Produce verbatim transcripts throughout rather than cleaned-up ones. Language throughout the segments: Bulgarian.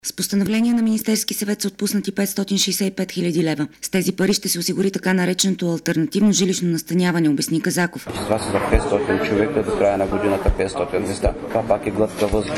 С постановление на Министерски съвет са отпуснати петстотин шейсет и пет хиляди лева. С тези пари ще се осигури така нареченото алтернативно жилищно настаняване, обясни Казаков. Това са за петстотин човека до края на годината, петстотин места. Това пак е глътка въздух.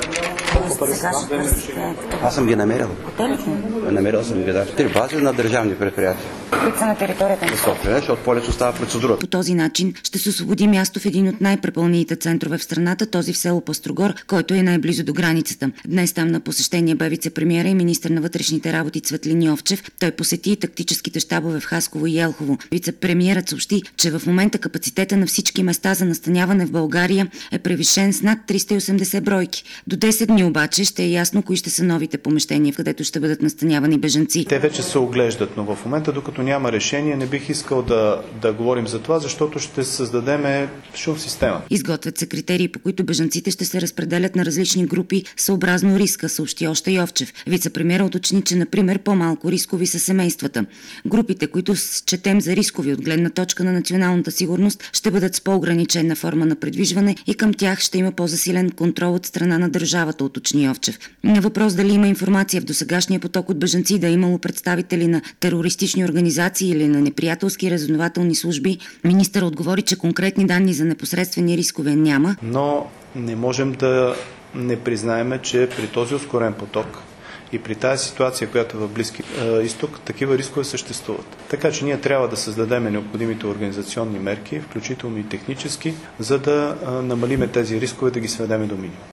Аз съм ги намерил. Намерил съм ги, да. Три бази на държавни предприятия. Които са на територията на София, защото по-лесно става процедурата. По този начин ще се освободи място в един от най-препълнените центрове в страната, този в село Пъстрогор, който е най-близо до границата. Днес там на посещение бе вице-премиера и министър на вътрешните работи Цветлин Йовчев. Той посети и тактическите щабове в Хасково и Елхово. Вице-премиерът съобщи, че в момента капацитета на всички места за настаняване в България е превишен с над триста и осемдесет бройки. До десет дни обаче ще е ясно кои ще са новите помещения, в където ще бъдат настанявани бежанци. Те вече се оглеждат, но в момента, докато няма решение, не бих искал да, да говорим за това, защото ще създадем шум в система. Изготвят се критерии, по които бежанците ще се разпределят на различни групи съобразно риска, съобщи още Йовчев. Вице-премиерът уточни, че например по-малко рискови са семействата. Групите, които счетем за рискови от гледна точка на националната сигурност, ще бъдат с по-ограничена форма на придвижване и към тях ще има по-засилен контрол от страна на държавата, уточни Йовчев. На въпрос дали има информация в досегашния поток от бежанци да е имало представители на терористични организации или на неприятелски разузнавателни служби, министърът отговори, че конкретни данни за непосредствени рискове няма. Но не можем да не признаем, че при този ускорен поток и при тази ситуация, която е в Близки е, изток, такива рискове съществуват. Така че ние трябва да създадем необходимите организационни мерки, включително и технически, за да е, намалиме тези рискове, да ги сведем до минимум.